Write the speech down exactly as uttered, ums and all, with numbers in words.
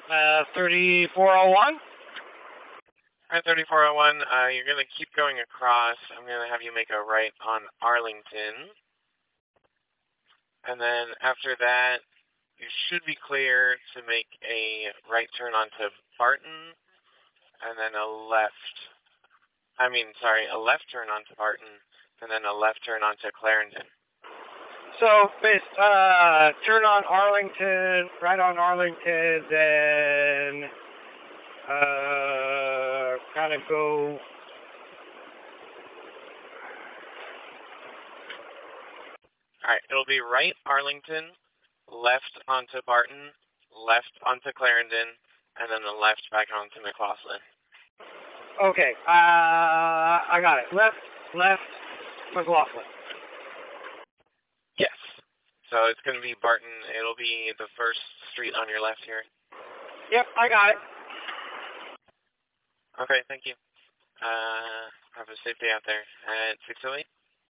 Uh, thirty-four oh one? Alright, thirty-four oh one, uh, you're going to keep going across. I'm going to have you make a right on Arlington. And then after that, you should be clear to make a right turn onto Barton, and then a left, I mean, sorry, a left turn onto Barton, and then a left turn onto Clarendon. So, based, uh, turn on Arlington, right on Arlington, then, uh, kind of go, Alright, it'll be right Arlington, left onto Barton, left onto Clarendon, and then the left back onto McLaughlin. okay, uh, I got it. Left, left, McLaughlin. Yes. So it's going to be Barton. It'll be the first street on your left here. Yep, I got it. Okay, thank you. Uh, have a safe day out there at six oh eight.